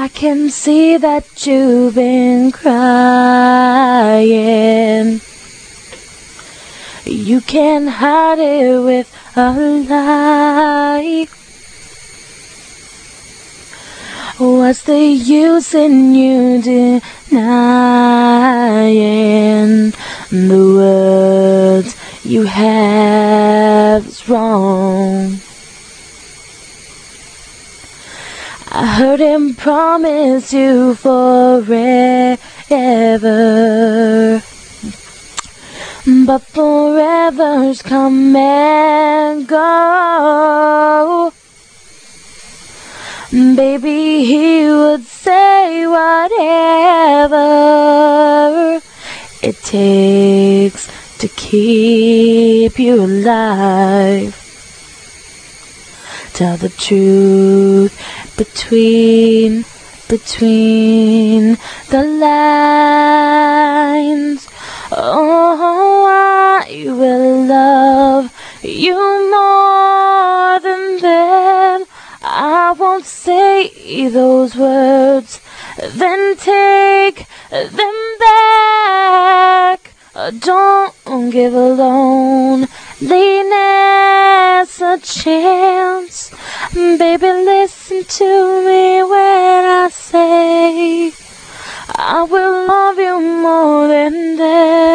I can see that you've been crying. You can't hide it with a lie. What's the use in you denying the words you have is wrong? I heard him promise you forever, but forever's come and go. Baby, he would say whatever it takes to keep you alive. Tell the truth between the lines. Oh, I will love you more than that. I won't say those words, then take them back. Don't give a loneliness a chance. Baby, listen to me when I say I will love you more than that.